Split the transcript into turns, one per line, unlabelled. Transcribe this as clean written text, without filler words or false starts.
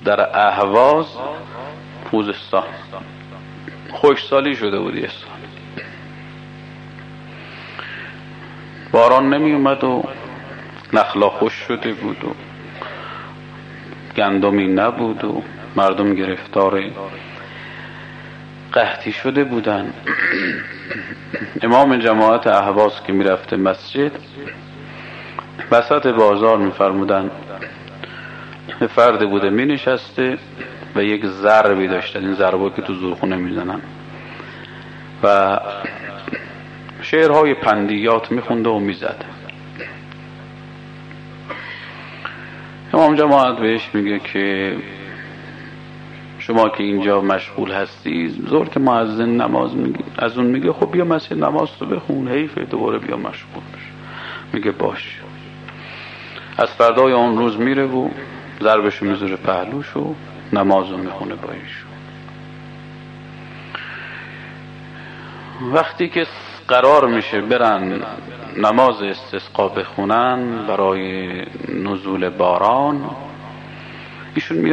در اهواز خوزستان. خشکسالی شده بود یه سال، باران نمی اومد و نخلا خوش شده بود و گندمی نبود و مردم گرفتار قحطی شده بودن. امام جماعت اهواز که میرفته مسجد، وسط بازار میفرمودن فرد بوده می نشسته و یک ضربی داشتن، این ضربا که تو زورخونه میزنن، و شعرهای پندیات میخونده و میزد. امام جماعت بهش میگه که شما که اینجا مشغول هستی، ظهر که مؤذن نماز میگه، از اون میگه خب بیا مسجد نماز تو بخون، حیفه دوباره بیا مشغول بش. میگه باش. از فردای اون روز میره و ضربشو میذاره پهلوش و نمازو میخونه با ایشون. وقتی که قرار میشه برن نماز استسقا بخونن برای نزول باران، ایشون